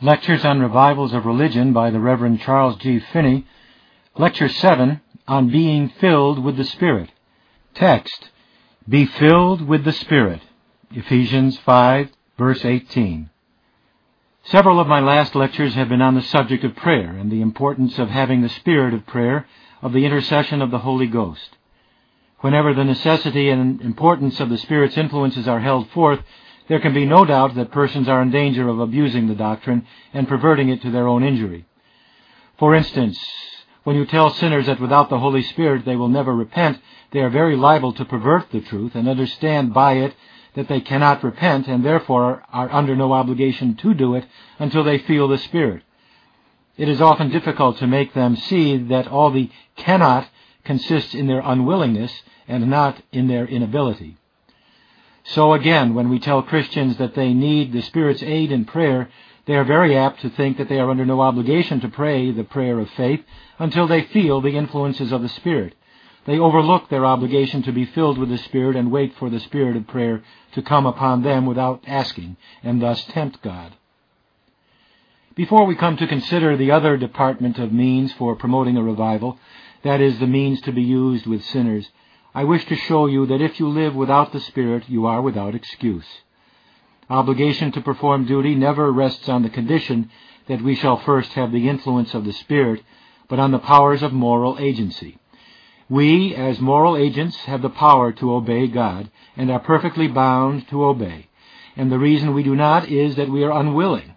Lectures on Revivals of Religion by the Reverend Charles G. Finney. Lecture 7, on Being Filled with the Spirit. Text, Be filled with the Spirit. Ephesians 5, verse 18. Several of my last lectures have been on the subject of prayer and the importance of having the spirit of prayer, of the intercession of the Holy Ghost. Whenever the necessity and importance of the Spirit's influences are held forth, there can be no doubt that persons are in danger of abusing the doctrine and perverting it to their own injury. For instance, when you tell sinners that without the Holy Spirit they will never repent, they are very liable to pervert the truth and understand by it that they cannot repent and therefore are under no obligation to do it until they feel the Spirit. It is often difficult to make them see that all the cannot consists in their unwillingness and not in their inability. So again, when we tell Christians that they need the Spirit's aid in prayer, they are very apt to think that they are under no obligation to pray the prayer of faith until they feel the influences of the Spirit. They overlook their obligation to be filled with the Spirit and wait for the Spirit of prayer to come upon them without asking, and thus tempt God. Before we come to consider the other department of means for promoting a revival, that is, the means to be used with sinners, I wish to show you that if you live without the Spirit, you are without excuse. Obligation to perform duty never rests on the condition that we shall first have the influence of the Spirit, but on the powers of moral agency. We, as moral agents, have the power to obey God, and are perfectly bound to obey. And the reason we do not is that we are unwilling.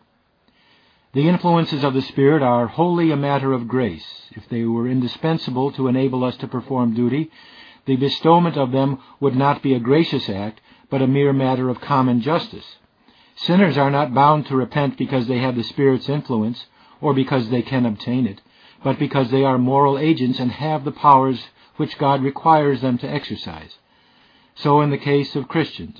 The influences of the Spirit are wholly a matter of grace. If they were indispensable to enable us to perform duty, the bestowment of them would not be a gracious act, but a mere matter of common justice. Sinners are not bound to repent because they have the Spirit's influence, or because they can obtain it, but because they are moral agents and have the powers which God requires them to exercise. So in the case of Christians.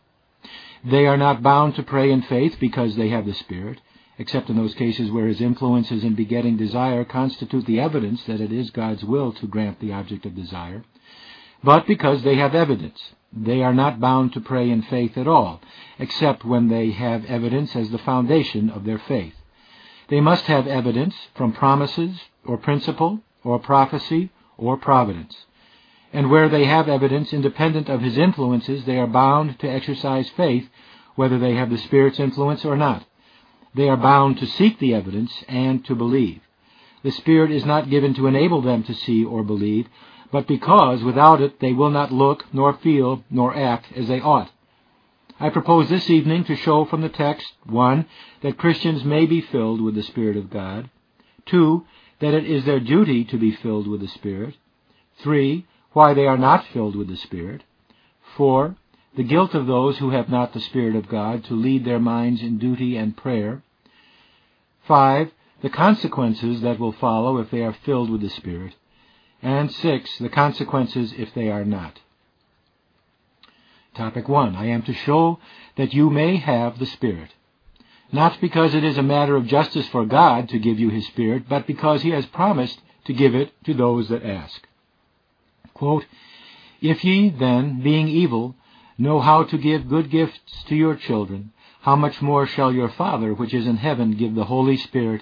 They are not bound to pray in faith because they have the Spirit, except in those cases where His influences in begetting desire constitute the evidence that it is God's will to grant the object of desire, but because they have evidence. They are not bound to pray in faith at all, except when they have evidence as the foundation of their faith. They must have evidence from promises, or principle, or prophecy, or providence. And where they have evidence independent of His influences, they are bound to exercise faith, whether they have the Spirit's influence or not. They are bound to seek the evidence and to believe. The Spirit is not given to enable them to see or believe, but because without it they will not look, nor feel, nor act as they ought. I propose this evening to show from the text, 1, that Christians may be filled with the Spirit of God, 2, that it is their duty to be filled with the Spirit, 3, why they are not filled with the Spirit, 4, the guilt of those who have not the Spirit of God to lead their minds in duty and prayer, 5, the consequences that will follow if they are filled with the Spirit, and 6, the consequences if they are not. Topic 1. I am to show that you may have the Spirit. Not because it is a matter of justice for God to give you His Spirit, but because He has promised to give it to those that ask. Quote, If ye then, being evil, know how to give good gifts to your children, how much more shall your Father which is in heaven give the Holy Spirit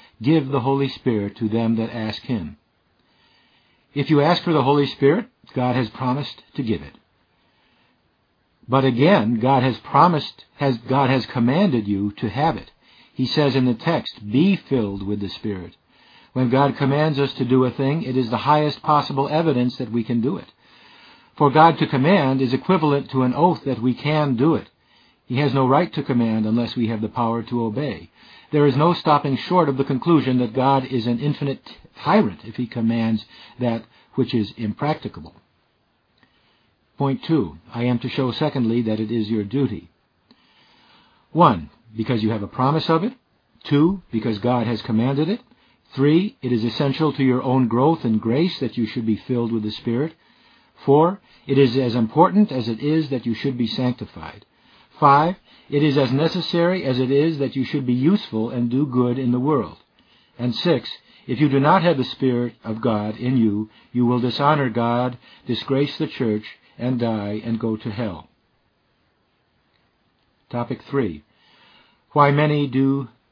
to them that ask Him. If you ask for the Holy Spirit, God has promised to give it. But again, God has commanded you to have it. He says in the text, be filled with the Spirit. When God commands us to do a thing, it is the highest possible evidence that we can do it. For God to command is equivalent to an oath that we can do it. He has no right to command unless we have the power to obey. There is no stopping short of the conclusion that God is an infinite tyrant if He commands that which is impracticable. Point 2. I am to show, secondly, that it is your duty. 1. Because you have a promise of it. 2. Because God has commanded it. 3. It is essential to your own growth in grace that you should be filled with the Spirit. 4. It is as important as it is that you should be sanctified. 5. It is as necessary as it is that you should be useful and do good in the world. And 6. If you do not have the Spirit of God in you, you will dishonor God, disgrace the church, and die and go to hell. Topic 3. Why many do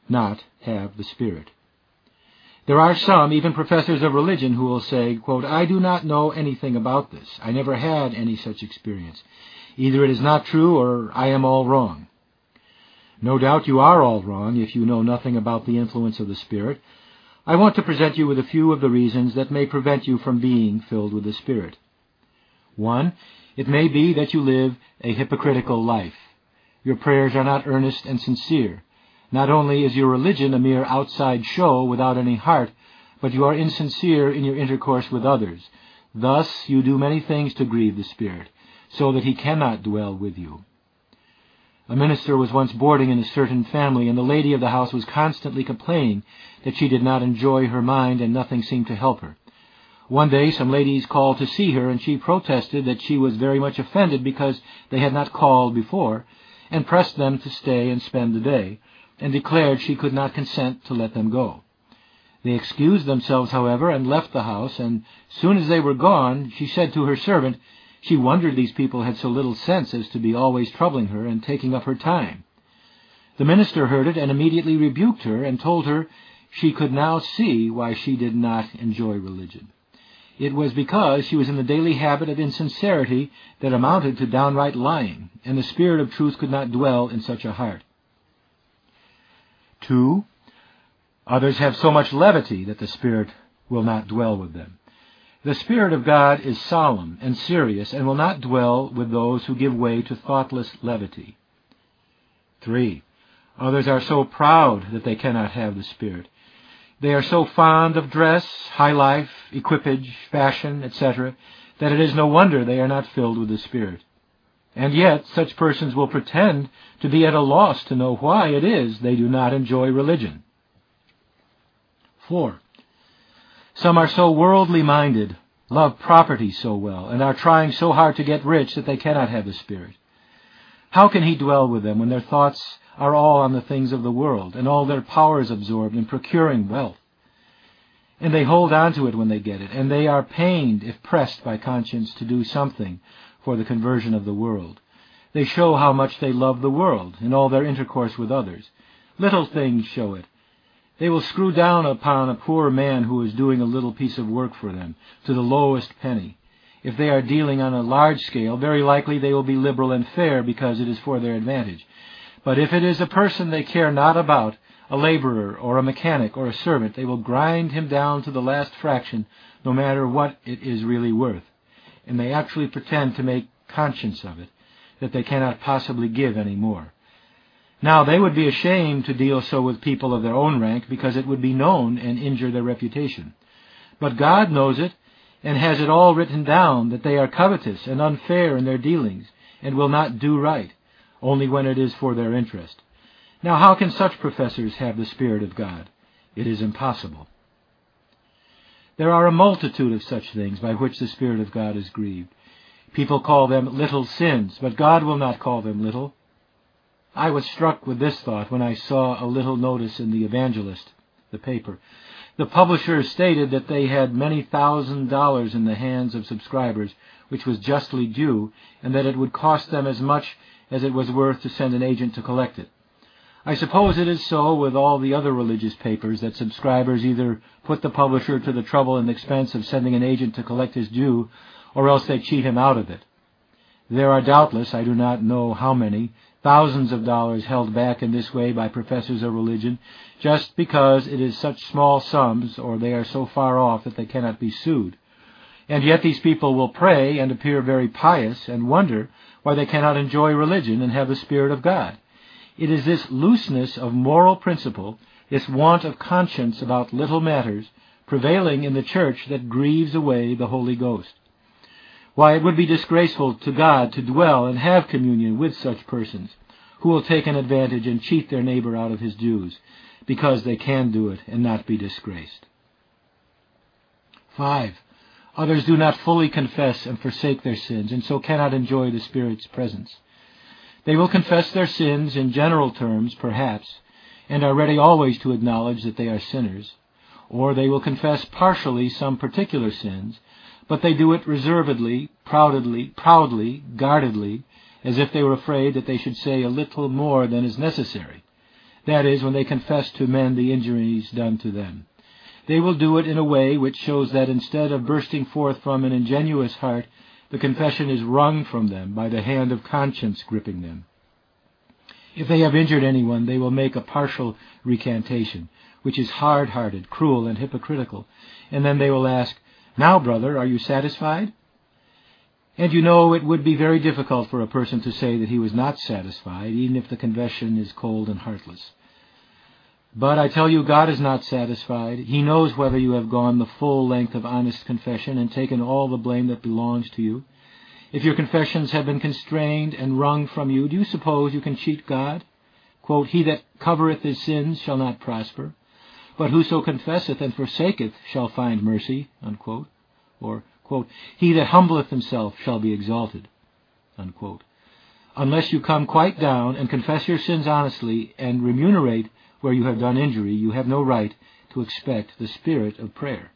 not have the Spirit. There are some, even professors of religion, who will say, quote, "I do not know anything about this. I never had any such experience. Either it is not true or I am all wrong." No doubt you are all wrong if you know nothing about the influence of the Spirit. I want to present you with a few of the reasons that may prevent you from being filled with the Spirit. 1. It may be that you live a hypocritical life. Your prayers are not earnest and sincere. Not only is your religion a mere outside show without any heart, but you are insincere in your intercourse with others. Thus you do many things to grieve the Spirit, so that He cannot dwell with you. A minister was once boarding in a certain family, and the lady of the house was constantly complaining that she did not enjoy her mind and nothing seemed to help her. One day some ladies called to see her, and she protested that she was very much offended because they had not called before, and pressed them to stay and spend the day, and declared she could not consent to let them go. They excused themselves, however, and left the house, and soon as they were gone, she said to her servant, she wondered these people had so little sense as to be always troubling her and taking up her time. The minister heard it and immediately rebuked her and told her she could now see why she did not enjoy religion. It was because she was in the daily habit of insincerity that amounted to downright lying, and the Spirit of truth could not dwell in such a heart. 2. Others have so much levity that the Spirit will not dwell with them. The Spirit of God is solemn and serious and will not dwell with those who give way to thoughtless levity. 3. Others are so proud that they cannot have the Spirit. They are so fond of dress, high life, equipage, fashion, etc., that it is no wonder they are not filled with the Spirit. And yet such persons will pretend to be at a loss to know why it is they do not enjoy religion. 4. Some are so worldly minded, love property so well, and are trying so hard to get rich that they cannot have the Spirit. How can He dwell with them when their thoughts are all on the things of the world, and all their power is absorbed in procuring wealth? And they hold on to it when they get it, and they are pained if pressed by conscience to do something for the conversion of the world. They show how much they love the world in all their intercourse with others. Little things show it. They will screw down upon a poor man who is doing a little piece of work for them, to the lowest penny. If they are dealing on a large scale, very likely they will be liberal and fair because it is for their advantage. But if it is a person they care not about, a laborer or a mechanic or a servant, they will grind him down to the last fraction, no matter what it is really worth. And they actually pretend to make conscience of it, that they cannot possibly give any more. Now, they would be ashamed to deal so with people of their own rank because it would be known and injure their reputation. But God knows it and has it all written down that they are covetous and unfair in their dealings and will not do right, only when it is for their interest. Now, how can such professors have the Spirit of God? It is impossible. There are a multitude of such things by which the Spirit of God is grieved. People call them little sins, but God will not call them little. I was struck with this thought when I saw a little notice in the Evangelist, the paper. The publisher stated that they had many $1,000s in the hands of subscribers, which was justly due, and that it would cost them as much as it was worth to send an agent to collect it. I suppose it is so with all the other religious papers that subscribers either put the publisher to the trouble and expense of sending an agent to collect his due, or else they cheat him out of it. There are doubtless, I do not know how many, thousands of dollars held back in this way by professors of religion, just because it is such small sums, or they are so far off that they cannot be sued. And yet these people will pray and appear very pious and wonder why they cannot enjoy religion and have the Spirit of God. It is this looseness of moral principle, this want of conscience about little matters, prevailing in the church that grieves away the Holy Ghost. Why, it would be disgraceful to God to dwell and have communion with such persons, who will take an advantage and cheat their neighbor out of his dues, because they can do it and not be disgraced. 5. Others do not fully confess and forsake their sins, and so cannot enjoy the Spirit's presence. They will confess their sins in general terms, perhaps, and are ready always to acknowledge that they are sinners, or they will confess partially some particular sins, but they do it reservedly, proudly, guardedly, as if they were afraid that they should say a little more than is necessary. that is, when they confess to men the injuries done to them. They will do it in a way which shows that instead of bursting forth from an ingenuous heart, the confession is wrung from them by the hand of conscience gripping them. If they have injured anyone, they will make a partial recantation, which is hard-hearted, cruel, and hypocritical, and then they will ask, "Now, brother, are you satisfied?" And you know it would be very difficult for a person to say that he was not satisfied, even if the confession is cold and heartless. But I tell you, God is not satisfied. He knows whether you have gone the full length of honest confession and taken all the blame that belongs to you. If your confessions have been constrained and wrung from you, do you suppose you can cheat God? Quote, "He that covereth his sins shall not prosper, but whoso confesseth and forsaketh shall find mercy," unquote. Or, quote, "He that humbleth himself shall be exalted," unquote. Unless you come quite down and confess your sins honestly and remunerate where you have done injury, you have no right to expect the spirit of prayer.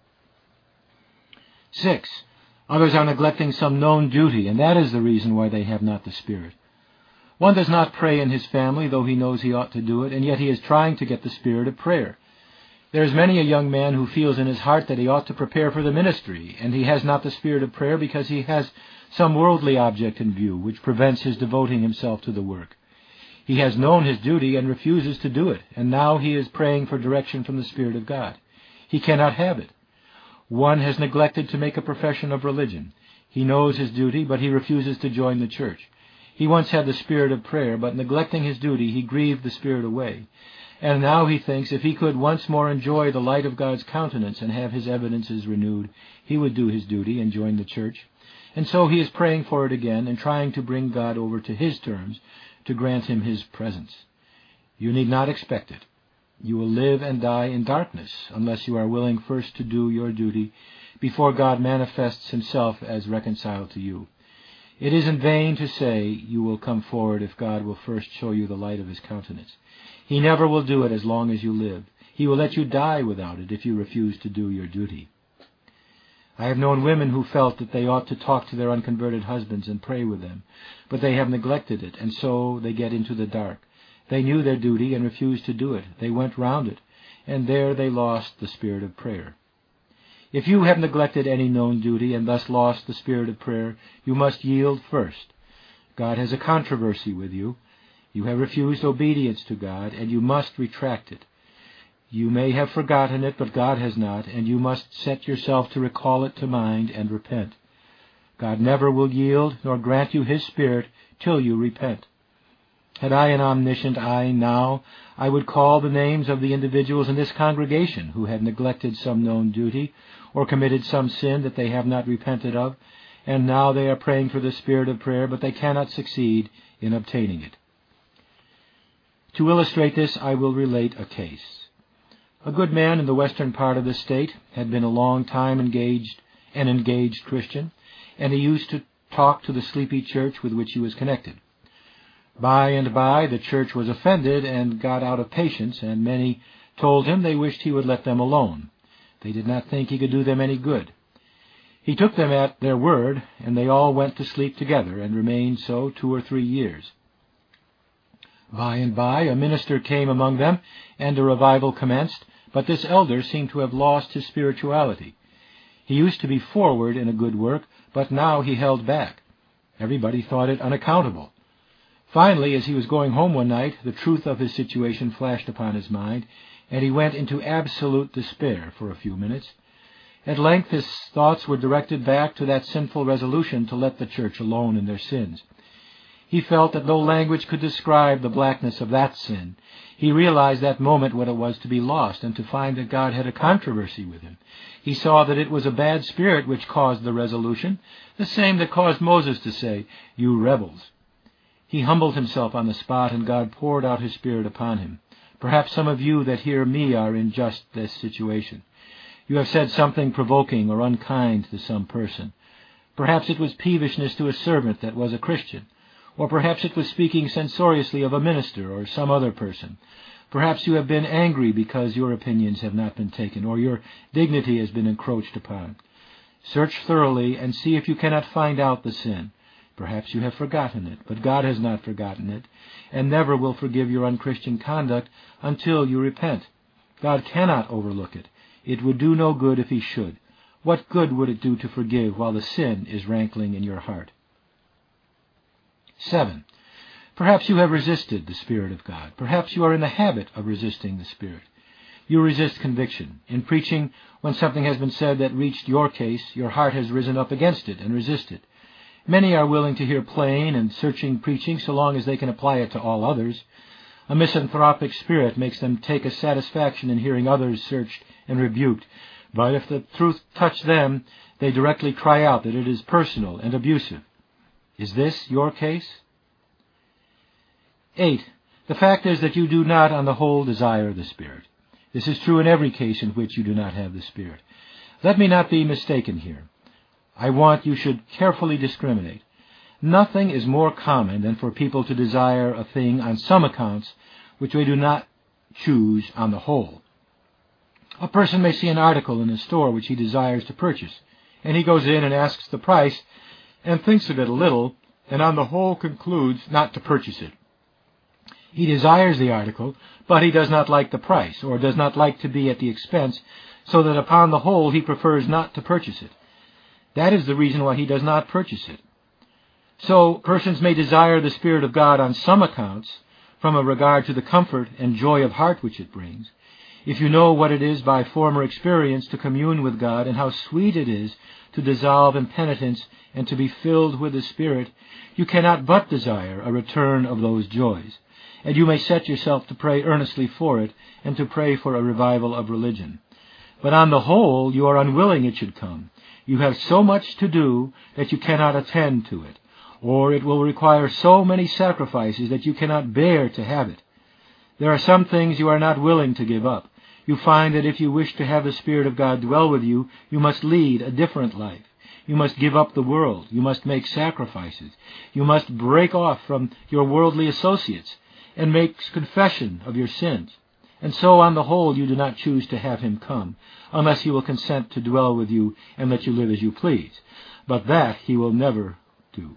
6. Others are neglecting some known duty, and that is the reason why they have not the Spirit. One does not pray in his family, though he knows he ought to do it, and yet he is trying to get the spirit of prayer. There is many a young man who feels in his heart that he ought to prepare for the ministry, and he has not the spirit of prayer because he has some worldly object in view, which prevents his devoting himself to the work. He has known his duty and refuses to do it, and now he is praying for direction from the Spirit of God. He cannot have it. One has neglected to make a profession of religion. He knows his duty, but he refuses to join the church. He once had the spirit of prayer, but neglecting his duty, he grieved the Spirit away. And now he thinks if he could once more enjoy the light of God's countenance and have his evidences renewed, he would do his duty and join the church. And so he is praying for it again and trying to bring God over to his terms to grant him his presence. You need not expect it. You will live and die in darkness unless you are willing first to do your duty before God manifests himself as reconciled to you. It is in vain to say you will come forward if God will first show you the light of his countenance. He never will do it as long as you live. He will let you die without it if you refuse to do your duty. I have known women who felt that they ought to talk to their unconverted husbands and pray with them, but they have neglected it, and so they get into the dark. They knew their duty and refused to do it. They went round it, and there they lost the spirit of prayer. If you have neglected any known duty and thus lost the spirit of prayer, you must yield first. God has a controversy with you. You have refused obedience to God, and you must retract it. You may have forgotten it, but God has not, and you must set yourself to recall it to mind and repent. God never will yield nor grant you his Spirit till you repent. Had I an omniscient eye now, I would call the names of the individuals in this congregation who have neglected some known duty or committed some sin that they have not repented of, and now they are praying for the spirit of prayer, but they cannot succeed in obtaining it. To illustrate this, I will relate a case. A good man in the western part of the state had been a long time an engaged Christian, and he used to talk to the sleepy church with which he was connected. By and by, the church was offended and got out of patience, and many told him they wished he would let them alone. They did not think he could do them any good. He took them at their word, and they all went to sleep together and remained so 2 or 3 years. By and by, a minister came among them, and a revival commenced, but this elder seemed to have lost his spirituality. He used to be forward in a good work, but now he held back. Everybody thought it unaccountable. Finally, as he was going home one night, the truth of his situation flashed upon his mind, and he went into absolute despair for a few minutes. At length his thoughts were directed back to that sinful resolution to let the church alone in their sins. He felt that no language could describe the blackness of that sin. He realized that moment what it was to be lost and to find that God had a controversy with him. He saw that it was a bad spirit which caused the resolution, the same that caused Moses to say, "You rebels." He humbled himself on the spot, and God poured out his Spirit upon him. Perhaps some of you that hear me are in just this situation. You have said something provoking or unkind to some person. Perhaps it was peevishness to a servant that was a Christian, or perhaps it was speaking censoriously of a minister or some other person. Perhaps you have been angry because your opinions have not been taken, or your dignity has been encroached upon. Search thoroughly and see if you cannot find out the sin. Perhaps you have forgotten it, but God has not forgotten it, and never will forgive your unchristian conduct until you repent. God cannot overlook it. It would do no good if he should. What good would it do to forgive while the sin is rankling in your heart? 7. Perhaps you have resisted the Spirit of God. Perhaps you are in the habit of resisting the Spirit. You resist conviction. In preaching, when something has been said that reached your case, your heart has risen up against it and resisted. Many are willing to hear plain and searching preaching so long as they can apply it to all others. A misanthropic spirit makes them take a satisfaction in hearing others searched and rebuked. But if the truth touch them, they directly cry out that it is personal and abusive. Is this your case? 8. The fact is that you do not, on the whole, desire the Spirit. This is true in every case in which you do not have the Spirit. Let me not be mistaken here. I want you should carefully discriminate. Nothing is more common than for people to desire a thing on some accounts which they do not choose on the whole. A person may see an article in a store which he desires to purchase, and he goes in and asks the price and thinks of it a little, and on the whole concludes not to purchase it. He desires the article, but he does not like the price, or does not like to be at the expense, so that upon the whole he prefers not to purchase it. That is the reason why he does not purchase it. So persons may desire the Spirit of God on some accounts, from a regard to the comfort and joy of heart which it brings. If you know what it is by former experience to commune with God, and how sweet it is to dissolve in penitence and to be filled with the Spirit, you cannot but desire a return of those joys. And you may set yourself to pray earnestly for it, and to pray for a revival of religion. But on the whole, you are unwilling it should come. You have so much to do that you cannot attend to it, or it will require so many sacrifices that you cannot bear to have it. There are some things you are not willing to give up. You find that if you wish to have the Spirit of God dwell with you, you must lead a different life. You must give up the world. You must make sacrifices. You must break off from your worldly associates and make confession of your sins. And so, on the whole, you do not choose to have him come, unless he will consent to dwell with you and let you live as you please. But that he will never do.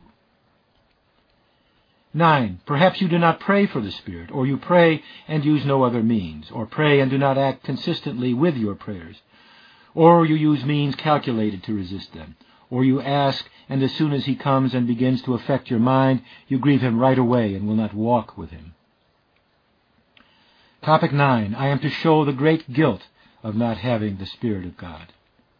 9. Perhaps you do not pray for the Spirit, or you pray and use no other means, or pray and do not act consistently with your prayers, or you use means calculated to resist them, or you ask, and as soon as he comes and begins to affect your mind, you grieve him right away and will not walk with him. Topic 9. I am to show the great guilt of not having the Spirit of God.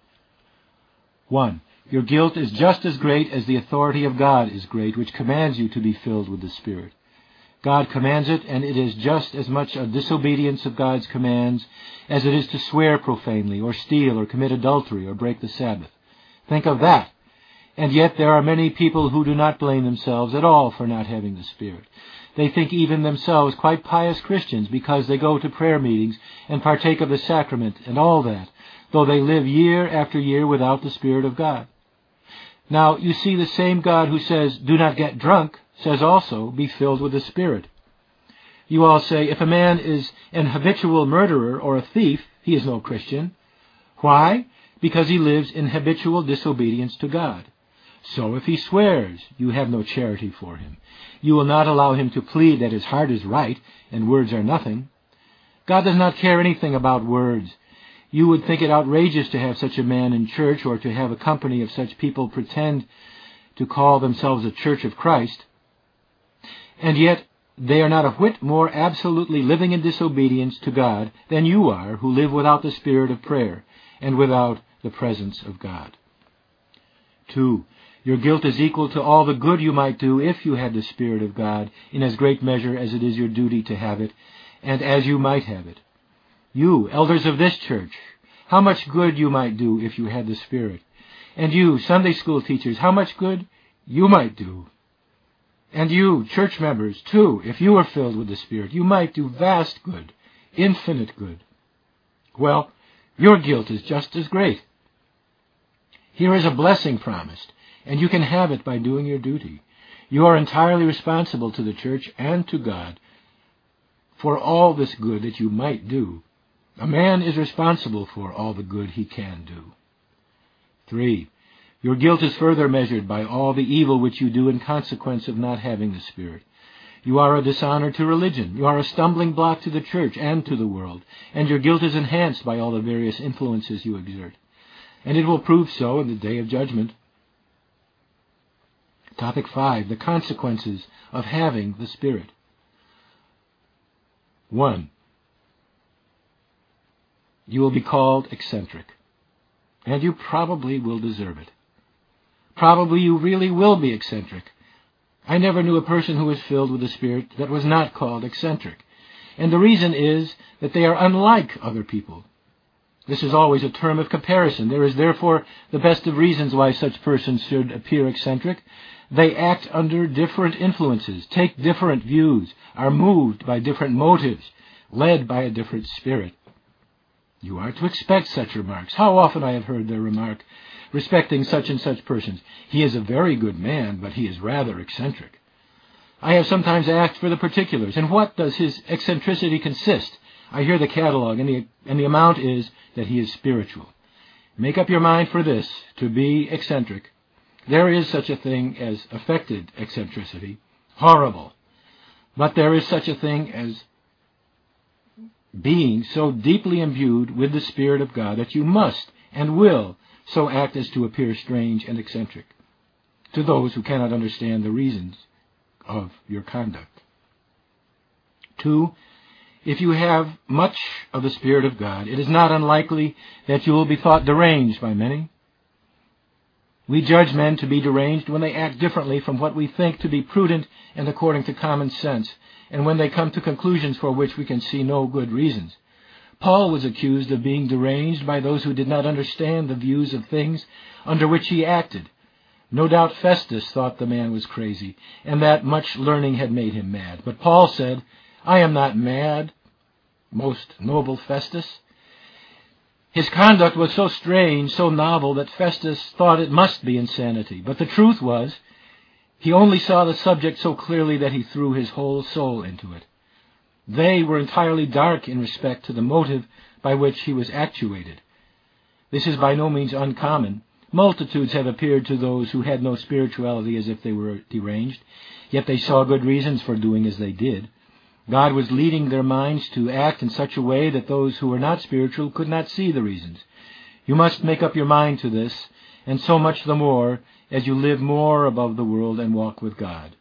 1. Your guilt is just as great as the authority of God is great, which commands you to be filled with the Spirit. God commands it, and it is just as much a disobedience of God's commands as it is to swear profanely, or steal, or commit adultery, or break the Sabbath. Think of that. And yet there are many people who do not blame themselves at all for not having the Spirit. They think even themselves quite pious Christians because they go to prayer meetings and partake of the sacrament and all that, though they live year after year without the Spirit of God. Now, you see, the same God who says, "Do not get drunk," says also, "Be filled with the Spirit." You all say, if a man is an habitual murderer or a thief, he is no Christian. Why? Because he lives in habitual disobedience to God. So if he swears, you have no charity for him. You will not allow him to plead that his heart is right and words are nothing. God does not care anything about words. You would think it outrageous to have such a man in church, or to have a company of such people pretend to call themselves a Church of Christ. And yet they are not a whit more absolutely living in disobedience to God than you are, who live without the spirit of prayer and without the presence of God. 2. Your guilt is equal to all the good you might do if you had the Spirit of God, in as great measure as it is your duty to have it, and as you might have it. You, elders of this church, how much good you might do if you had the Spirit. And you, Sunday school teachers, how much good you might do. And you, church members, too, if you were filled with the Spirit, you might do vast good, infinite good. Well, your guilt is just as great. Here is a blessing promised, and you can have it by doing your duty. You are entirely responsible to the church and to God for all this good that you might do. A man is responsible for all the good he can do. 3. Your guilt is further measured by all the evil which you do in consequence of not having the Spirit. You are a dishonor to religion. You are a stumbling block to the church and to the world, and your guilt is enhanced by all the various influences you exert. And it will prove so in the day of judgment. Topic 5, the consequences of having the Spirit. 1. You will be called eccentric, and you probably will deserve it. Probably you really will be eccentric. I never knew a person who was filled with the Spirit that was not called eccentric. And the reason is that they are unlike other people. This is always a term of comparison. There is therefore the best of reasons why such persons should appear eccentric. They act under different influences, take different views, are moved by different motives, led by a different spirit. You are to expect such remarks. How often I have heard their remark respecting such and such persons: he is a very good man, but he is rather eccentric. I have sometimes asked for the particulars. In what does his eccentricity consist? I hear the catalog, and the amount is that he is spiritual. Make up your mind for this, to be eccentric. There is such a thing as affected eccentricity, horrible. But there is such a thing as being so deeply imbued with the Spirit of God that you must and will so act as to appear strange and eccentric to those who cannot understand the reasons of your conduct. 2. If you have much of the Spirit of God, it is not unlikely that you will be thought deranged by many. We judge men to be deranged when they act differently from what we think to be prudent and according to common sense, and when they come to conclusions for which we can see no good reasons. Paul was accused of being deranged by those who did not understand the views of things under which he acted. No doubt Festus thought the man was crazy, and that much learning had made him mad. But Paul said, "I am not mad, most noble Festus." His conduct was so strange, so novel, that Festus thought it must be insanity. But the truth was, he only saw the subject so clearly that he threw his whole soul into it. They were entirely dark in respect to the motive by which he was actuated. This is by no means uncommon. Multitudes have appeared to those who had no spirituality as if they were deranged, yet they saw good reasons for doing as they did. God was leading their minds to act in such a way that those who were not spiritual could not see the reasons. You must make up your mind to this, and so much the more as you live more above the world and walk with God.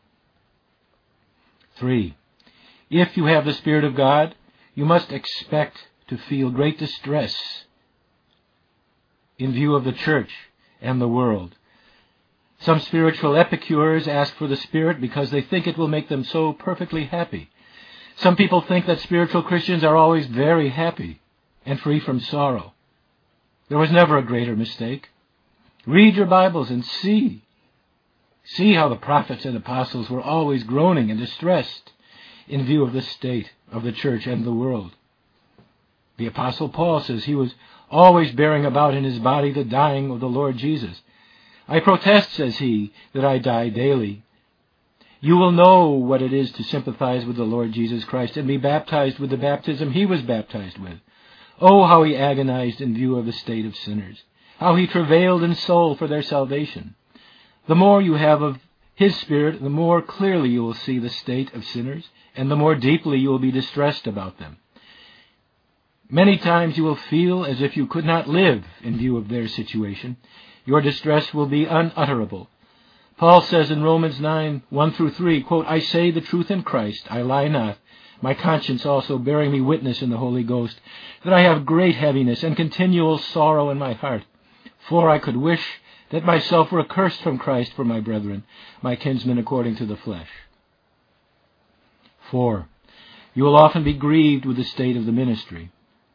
3. If you have the Spirit of God, you must expect to feel great distress in view of the church and the world. Some spiritual epicures ask for the Spirit because they think it will make them so perfectly happy. Some people think that spiritual Christians are always very happy and free from sorrow. There was never a greater mistake. Read your Bibles and see. See how the prophets and apostles were always groaning and distressed in view of the state of the church and the world. The Apostle Paul says he was always bearing about in his body the dying of the Lord Jesus. "I protest," says he, "that I die daily." You will know what it is to sympathize with the Lord Jesus Christ and be baptized with the baptism he was baptized with. Oh, how he agonized in view of the state of sinners, how he travailed in soul for their salvation. The more you have of his Spirit, the more clearly you will see the state of sinners, and the more deeply you will be distressed about them. Many times you will feel as if you could not live in view of their situation. Your distress will be unutterable. Paul says in Romans 9, 1-3, quote, "I say the truth in Christ, I lie not, my conscience also bearing me witness in the Holy Ghost, that I have great heaviness and continual sorrow in my heart. For I could wish that myself were accursed from Christ for my brethren, my kinsmen according to the flesh." 4. You will often be grieved with the state of the ministry.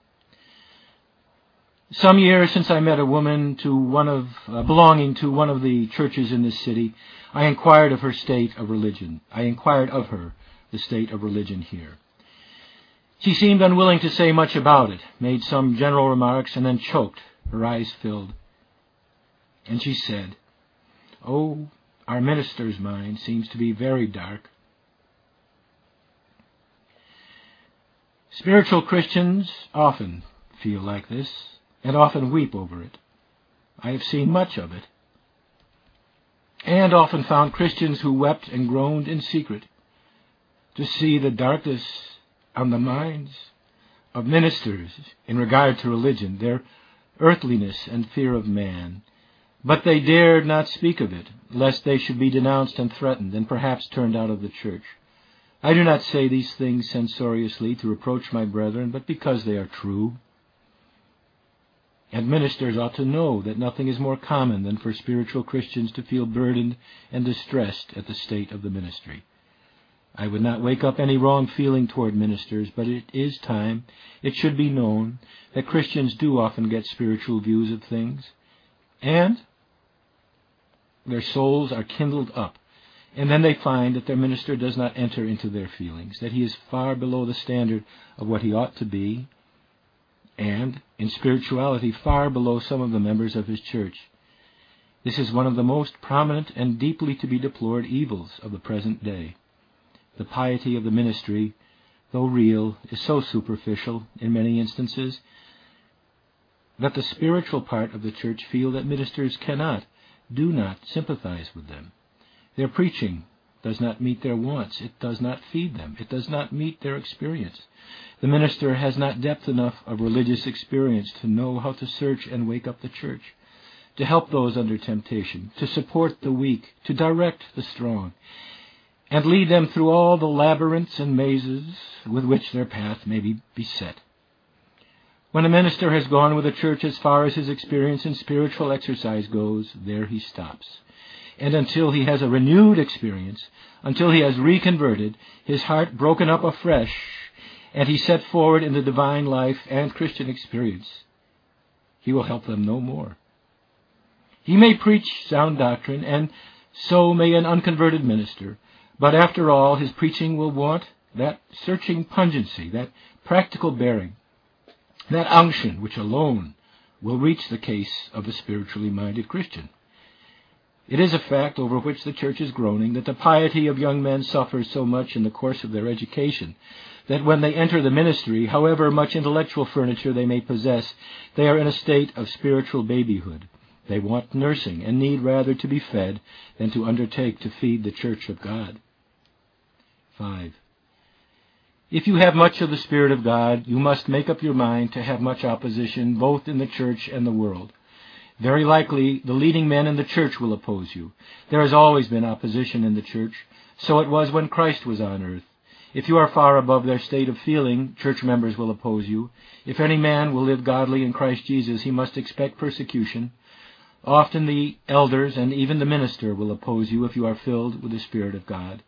Some years since I met a woman belonging to one of the churches in this city, I inquired of her state of religion. I inquired of her the state of religion here. She seemed unwilling to say much about it, made some general remarks, and then choked, her eyes filled. And she said, "Oh, our minister's mind seems to be very dark." Spiritual Christians often feel like this, and often weep over it. I have seen much of it, and often found Christians who wept and groaned in secret to see the darkness on the minds of ministers in regard to religion, their earthliness and fear of man. But they dared not speak of it, lest they should be denounced and threatened, and perhaps turned out of the church. I do not say these things censoriously to reproach my brethren, but because they are true. And ministers ought to know that nothing is more common than for spiritual Christians to feel burdened and distressed at the state of the ministry. I would not wake up any wrong feeling toward ministers, but it is time, it should be known, that Christians do often get spiritual views of things, and their souls are kindled up, and then they find that their minister does not enter into their feelings, that he is far below the standard of what he ought to be, and, in spirituality, far below some of the members of his church. This is one of the most prominent and deeply to be deplored evils of the present day. The piety of the ministry, though real, is so superficial in many instances that the spiritual part of the church feel that ministers do not sympathize with them. Their preaching does not meet their wants. It does not feed them. It does not meet their experience. The minister has not depth enough of religious experience to know how to search and wake up the church, to help those under temptation, to support the weak, to direct the strong, and lead them through all the labyrinths and mazes with which their path may be beset. When a minister has gone with a church as far as his experience in spiritual exercise goes, there he stops. And until he has a renewed experience, until he has reconverted, his heart broken up afresh, and he set forward in the divine life and Christian experience, he will help them no more. He may preach sound doctrine, and so may an unconverted minister, but after all, his preaching will want that searching pungency, that practical bearing, that unction which alone will reach the case of the spiritually minded Christian. It is a fact over which the church is groaning that the piety of young men suffers so much in the course of their education that when they enter the ministry, however much intellectual furniture they may possess, they are in a state of spiritual babyhood. They want nursing and need rather to be fed than to undertake to feed the church of God. 5. If you have much of the Spirit of God, you must make up your mind to have much opposition both in the church and the world. Very likely, the leading men in the church will oppose you. There has always been opposition in the church. So it was when Christ was on earth. If you are far above their state of feeling, church members will oppose you. If any man will live godly in Christ Jesus, he must expect persecution. Often the elders and even the minister will oppose you if you are filled with the Spirit of God.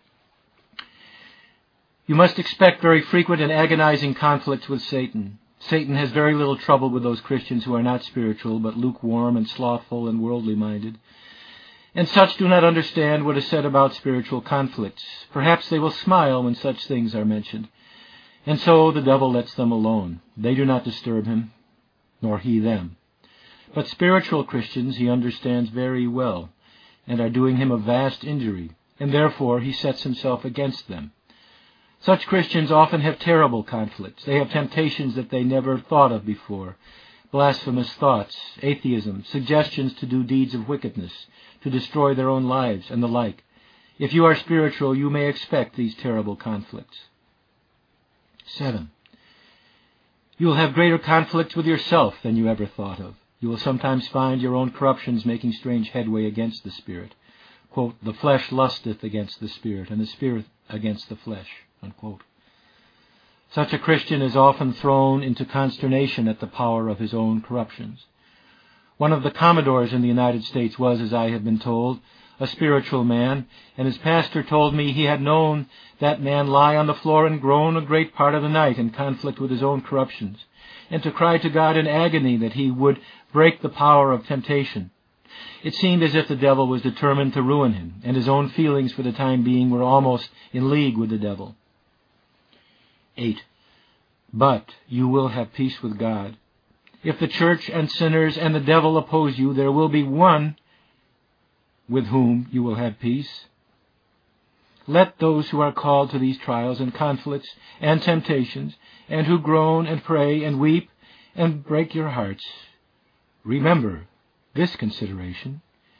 You must expect very frequent and agonizing conflicts with Satan. Satan has very little trouble with those Christians who are not spiritual, but lukewarm and slothful and worldly minded. And such do not understand what is said about spiritual conflicts. Perhaps they will smile when such things are mentioned. And so the devil lets them alone. They do not disturb him, nor he them. But spiritual Christians he understands very well, and are doing him a vast injury, and therefore he sets himself against them. Such Christians often have terrible conflicts. They have temptations that they never thought of before, blasphemous thoughts, atheism, suggestions to do deeds of wickedness, to destroy their own lives, and the like. If you are spiritual, you may expect these terrible conflicts. 7. You will have greater conflicts with yourself than you ever thought of. You will sometimes find your own corruptions making strange headway against the Spirit. Quote, the flesh lusteth against the Spirit, and the Spirit against the flesh. Unquote. Such a Christian is often thrown into consternation at the power of his own corruptions. One of the commodores in the United States was, as I have been told, a spiritual man, and his pastor told me he had known that man lie on the floor and groan a great part of the night in conflict with his own corruptions, and to cry to God in agony that he would break the power of temptation. It seemed as if the devil was determined to ruin him, and his own feelings for the time being were almost in league with the devil. 8. But you will have peace with God. If the church and sinners and the devil oppose you, there will be one with whom you will have peace. Let those who are called to these trials and conflicts and temptations, and who groan and pray and weep and break your hearts, remember this consideration.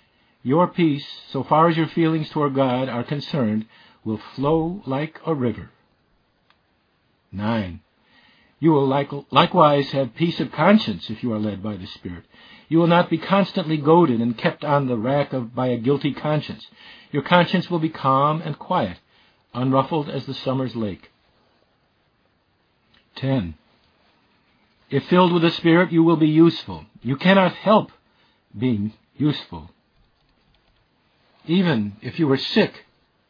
your peace, so far as your feelings toward God are concerned, will flow like a river. 9. You will likewise have peace of conscience if you are led by the Spirit. You will not be constantly goaded and kept on the rack by a guilty conscience. Your conscience will be calm and quiet, unruffled as the summer's lake. 10. If filled with the Spirit, you will be useful. You cannot help being useful. Even if you were sick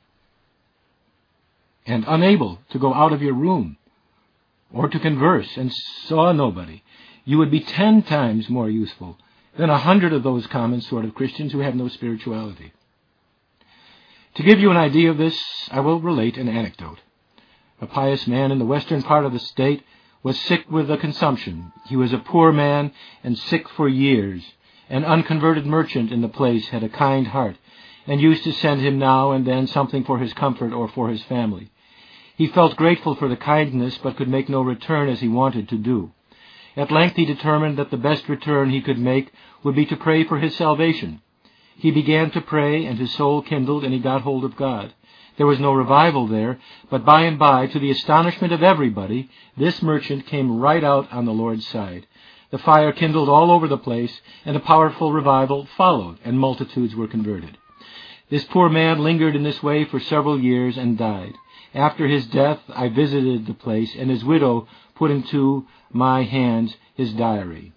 and unable to go out of your room or to converse and saw nobody, you would be 10 times more useful than 100 of those common sort of Christians who have no spirituality. To give you an idea of this, I will relate an anecdote. A pious man in the western part of the state was sick with a consumption. He was a poor man and sick for years. An unconverted merchant in the place had a kind heart and used to send him now and then something for his comfort or for his family. He felt grateful for the kindness, but could make no return as he wanted to do. At length he determined that the best return he could make would be to pray for his salvation. He began to pray, and his soul kindled, and he got hold of God. There was no revival there, but by and by, to the astonishment of everybody, this merchant came right out on the Lord's side. The fire kindled all over the place, and a powerful revival followed, and multitudes were converted. This poor man lingered in this way for several years and died. After his death, I visited the place, and his widow put into my hands his diary.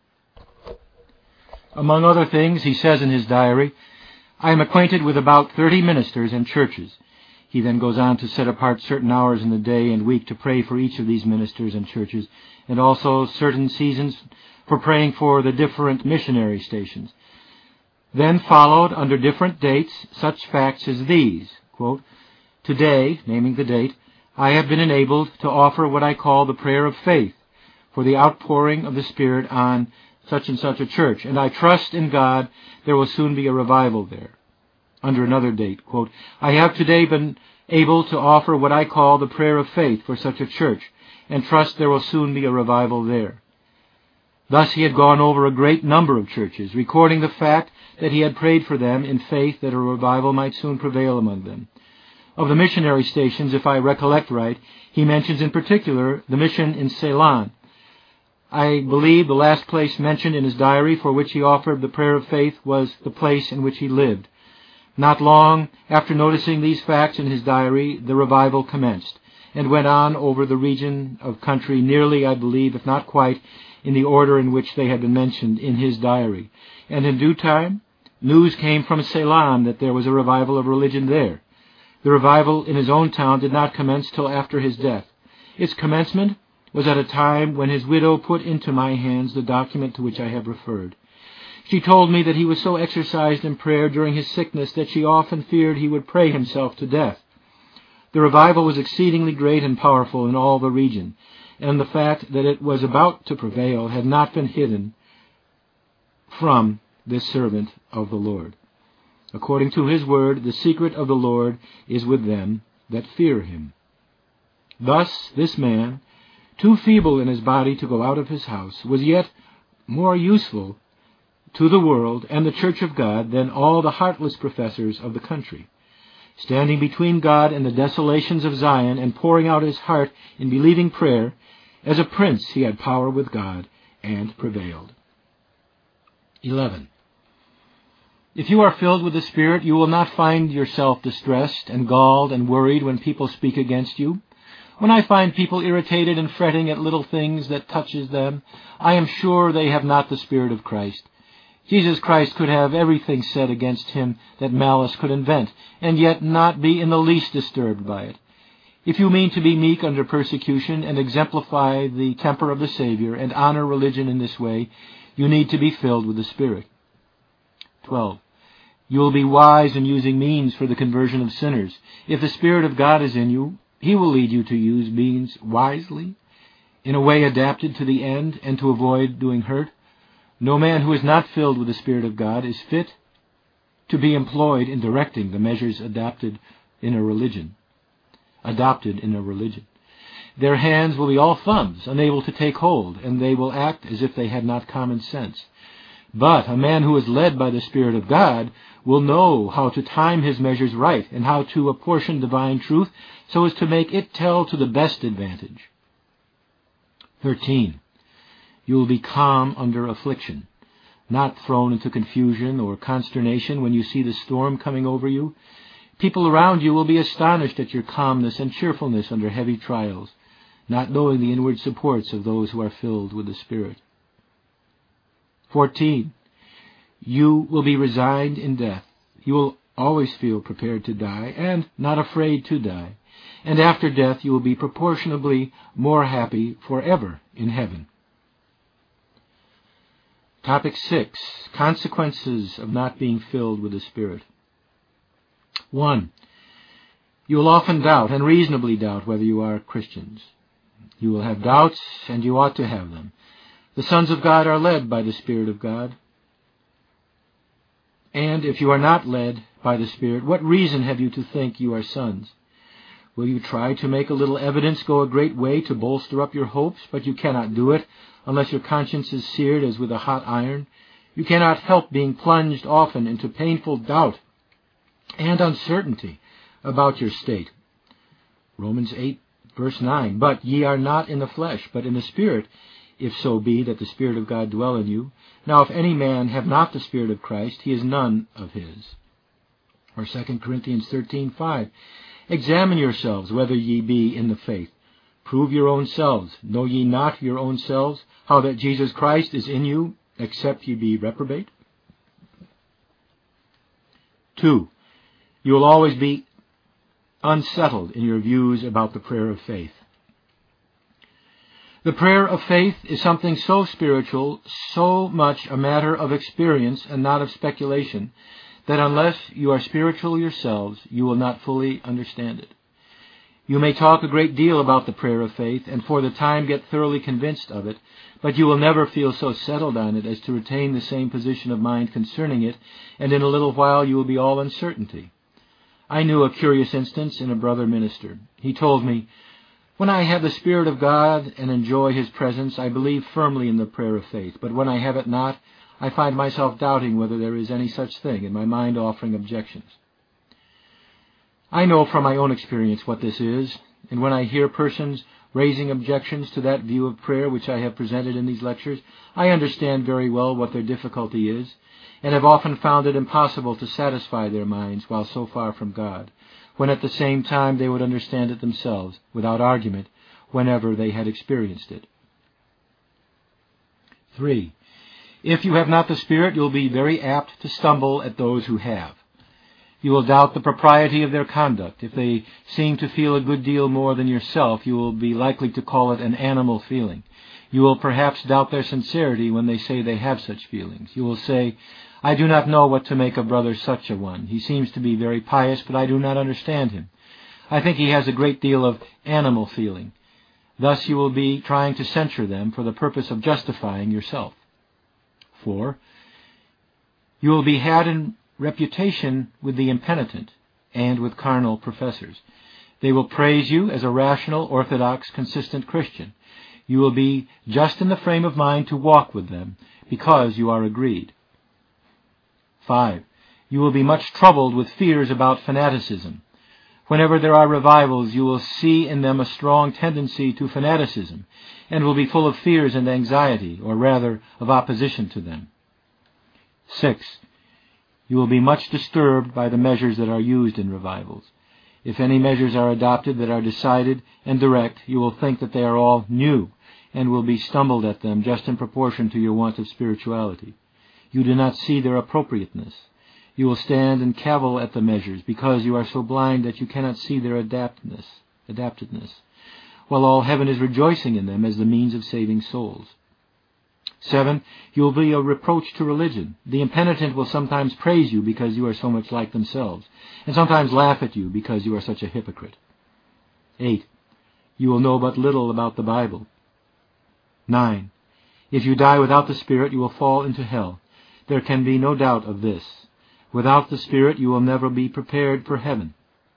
Among other things, he says in his diary, I am acquainted with about 30 ministers and churches. He then goes on to set apart certain hours in the day and week to pray for each of these ministers and churches, and also certain seasons for praying for the different missionary stations. Then followed, under different dates, such facts as these, quote, Today, naming the date, I have been enabled to offer what I call the prayer of faith for the outpouring of the Spirit on such and such a church, and I trust in God there will soon be a revival there. Under another date, quote, I have today been able to offer what I call the prayer of faith for such a church, and trust there will soon be a revival there. Thus he had gone over a great number of churches, recording the fact that he had prayed for them in faith that a revival might soon prevail among them. Of the missionary stations, if I recollect right, he mentions in particular the mission in Ceylon. I believe the last place mentioned in his diary for which he offered the prayer of faith was the place in which he lived. Not long after noticing these facts in his diary, the revival commenced, and went on over the region of country nearly, I believe, if not quite, in the order in which they had been mentioned in his diary. And in due time, news came from Ceylon that there was a revival of religion there. The revival in his own town did not commence till after his death. Its commencement was at a time when his widow put into my hands the document to which I have referred. She told me that he was so exercised in prayer during his sickness that she often feared he would pray himself to death. The revival was exceedingly great and powerful in all the region, and the fact that it was about to prevail had not been hidden from this servant of the Lord. According to his word, the secret of the Lord is with them that fear him. Thus this man, too feeble in his body to go out of his house, was yet more useful to the world and the church of God than all the heartless professors of the country. Standing between God and the desolations of Zion and pouring out his heart in believing prayer, as a prince he had power with God and prevailed. 11. If you are filled with the Spirit, you will not find yourself distressed and galled and worried when people speak against you. When I find people irritated and fretting at little things that touches them, I am sure they have not the Spirit of Christ. Jesus Christ could have everything said against him that malice could invent, and yet not be in the least disturbed by it. If you mean to be meek under persecution and exemplify the temper of the Savior and honor religion in this way, you need to be filled with the Spirit. 12. You will be wise in using means for the conversion of sinners. If the Spirit of God is in you, he will lead you to use means wisely, in a way adapted to the end and to avoid doing hurt. No man who is not filled with the Spirit of God is fit to be employed in directing the measures adopted in a religion. Their hands will be all thumbs, unable to take hold, and they will act as if they had not common sense. But a man who is led by the Spirit of God will know how to time his measures right and how to apportion divine truth so as to make it tell to the best advantage. 13. You will be calm under affliction, not thrown into confusion or consternation when you see the storm coming over you. People around you will be astonished at your calmness and cheerfulness under heavy trials, not knowing the inward supports of those who are filled with the Spirit. 14. You will be resigned in death. You will always feel prepared to die and not afraid to die. And after death you will be proportionably more happy forever in heaven. Topic 6. Consequences of not being filled with the Spirit. 1. You will often doubt, and reasonably doubt, whether you are Christians. You will have doubts, and you ought to have them. The sons of God are led by the Spirit of God. And if you are not led by the Spirit, what reason have you to think you are sons? Will you try to make a little evidence go a great way to bolster up your hopes, but you cannot do it unless your conscience is seared as with a hot iron? You cannot help being plunged often into painful doubt and uncertainty about your state. Romans 8, verse 9, But ye are not in the flesh, but in the Spirit, if so be that the Spirit of God dwell in you. Now if any man have not the Spirit of Christ, he is none of his. Or 2 Corinthians 13:5, Examine yourselves whether ye be in the faith. Prove your own selves. Know ye not your own selves, how that Jesus Christ is in you, except ye be reprobate? 2. You will always be unsettled in your views about the prayer of faith. The prayer of faith is something so spiritual, so much a matter of experience and not of speculation, that unless you are spiritual yourselves, you will not fully understand it. You may talk a great deal about the prayer of faith, and for the time get thoroughly convinced of it, but you will never feel so settled on it as to retain the same position of mind concerning it, and in a little while you will be all uncertainty. I knew a curious instance in a brother minister. He told me, When I have the Spirit of God and enjoy His presence, I believe firmly in the prayer of faith, but when I have it not, I find myself doubting whether there is any such thing, and my mind offering objections. I know from my own experience what this is, and when I hear persons raising objections to that view of prayer which I have presented in these lectures, I understand very well what their difficulty is, and have often found it impossible to satisfy their minds while so far from God, when at the same time they would understand it themselves, without argument, whenever they had experienced it. 3. If you have not the Spirit, you will be very apt to stumble at those who have. You will doubt the propriety of their conduct. If they seem to feel a good deal more than yourself, you will be likely to call it an animal feeling. You will perhaps doubt their sincerity when they say they have such feelings. You will say, I do not know what to make of brother such a one. He seems to be very pious, but I do not understand him. I think he has a great deal of animal feeling. Thus you will be trying to censure them for the purpose of justifying yourself. 4. You will be had in reputation with the impenitent and with carnal professors. They will praise you as a rational, orthodox, consistent Christian. You will be just in the frame of mind to walk with them because you are agreed. 5. You will be much troubled with fears about fanaticism. Whenever there are revivals, you will see in them a strong tendency to fanaticism, and will be full of fears and anxiety, or rather of opposition to them. 6. You will be much disturbed by the measures that are used in revivals. If any measures are adopted that are decided and direct, you will think that they are all new, and will be stumbled at them just in proportion to your want of spirituality. You do not see their appropriateness. You will stand and cavil at the measures, because you are so blind that you cannot see their adaptedness, while all heaven is rejoicing in them as the means of saving souls. 7. You will be a reproach to religion. The impenitent will sometimes praise you because you are so much like themselves, and sometimes laugh at you because you are such a hypocrite. 8. You will know but little about the Bible. 9. If you die without the Spirit, you will fall into hell. There can be no doubt of this. Without the Spirit, you will never be prepared for heaven.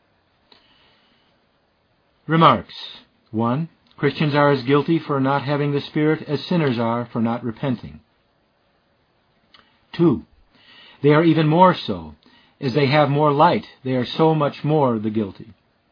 Remarks. 1. Christians are as guilty for not having the Spirit as sinners are for not repenting. 2. They are even more so. As they have more light, they are so much more the guilty.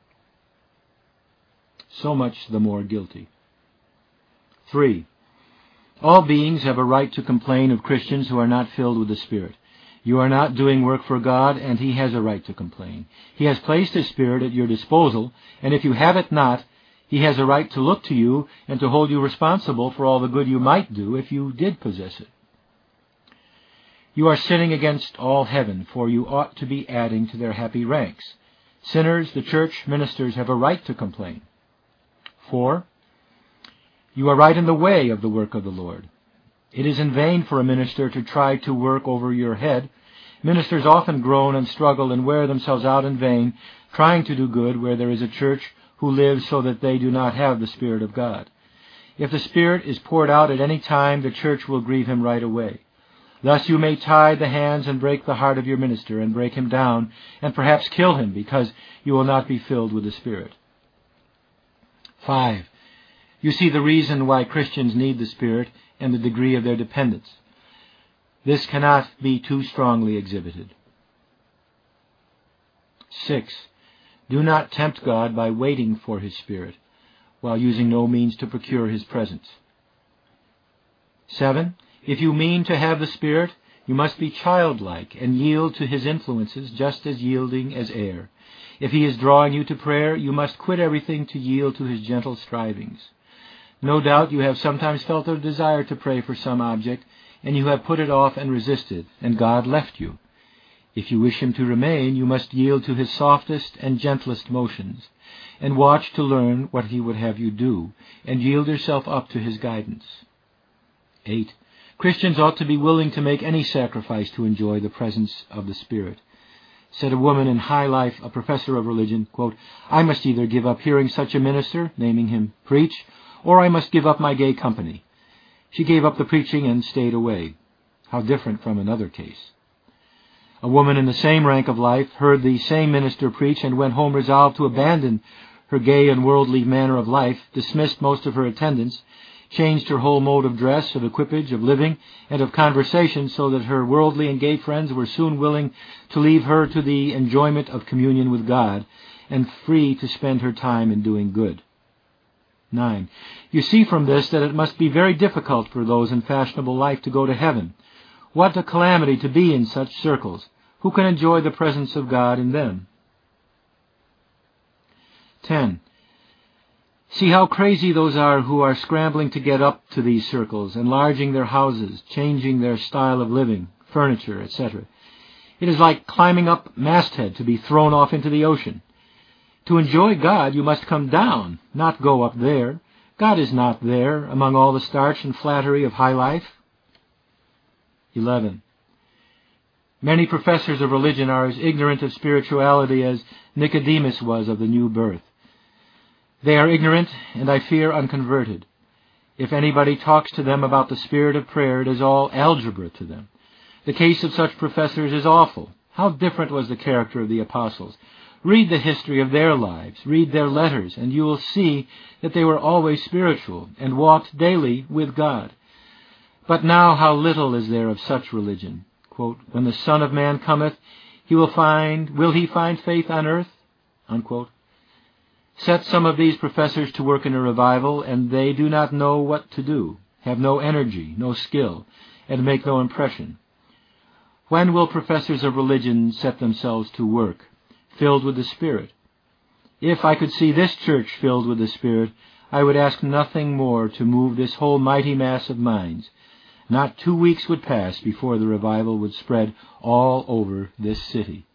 So much the more guilty. 3. All beings have a right to complain of Christians who are not filled with the Spirit. You are not doing work for God, and He has a right to complain. He has placed His Spirit at your disposal, and if you have it not, He has a right to look to you and to hold you responsible for all the good you might do if you did possess it. You are sinning against all heaven, for you ought to be adding to their happy ranks. Sinners, the church, ministers have a right to complain. 4. You are right in the way of the work of the Lord. It is in vain for a minister to try to work over your head. Ministers often groan and struggle and wear themselves out in vain, trying to do good where there is a church who lives so that they do not have the Spirit of God. If the Spirit is poured out at any time, the church will grieve Him right away. Thus you may tie the hands and break the heart of your minister and break him down and perhaps kill him because you will not be filled with the Spirit. 5. You see the reason why Christians need the Spirit and the degree of their dependence. This cannot be too strongly exhibited. 6. Do not tempt God by waiting for His Spirit, while using no means to procure His presence. 7. If you mean to have the Spirit, you must be childlike and yield to His influences just as yielding as air. If He is drawing you to prayer, you must quit everything to yield to His gentle strivings. No doubt you have sometimes felt a desire to pray for some object, and you have put it off and resisted, and God left you. If you wish Him to remain, you must yield to His softest and gentlest motions, and watch to learn what He would have you do, and yield yourself up to His guidance. 8. Christians ought to be willing to make any sacrifice to enjoy the presence of the Spirit. Said a woman in High Life, a professor of religion, quote, I must either give up hearing such a minister, naming him, preach, or I must give up my gay company. She gave up the preaching and stayed away. How different from another case. A woman in the same rank of life heard the same minister preach and went home resolved to abandon her gay and worldly manner of life, dismissed most of her attendants, changed her whole mode of dress, of equipage, of living, and of conversation, so that her worldly and gay friends were soon willing to leave her to the enjoyment of communion with God, and free to spend her time in doing good. 9. You see from this that it must be very difficult for those in fashionable life to go to heaven. What a calamity to be in such circles! Who can enjoy the presence of God in them? 10. See how crazy those are who are scrambling to get up to these circles, enlarging their houses, changing their style of living, furniture, etc. It is like climbing up masthead to be thrown off into the ocean. To enjoy God, you must come down, not go up there. God is not there among all the starch and flattery of high life. 11. Many professors of religion are as ignorant of spirituality as Nicodemus was of the new birth. They are ignorant, and I fear unconverted. If anybody talks to them about the spirit of prayer, it is all algebra to them. The case of such professors is awful. How different was the character of the apostles. Read the history of their lives, read their letters, and you will see that they were always spiritual and walked daily with God. But now how little is there of such religion. Quote, when the Son of Man cometh, will he find faith on earth? Unquote. Set some of these professors to work in a revival, and they do not know what to do, have no energy, no skill, and make no impression. When will professors of religion set themselves to work, filled with the Spirit? If I could see this church filled with the Spirit, I would ask nothing more to move this whole mighty mass of minds. Not 2 weeks would pass before the revival would spread all over this city.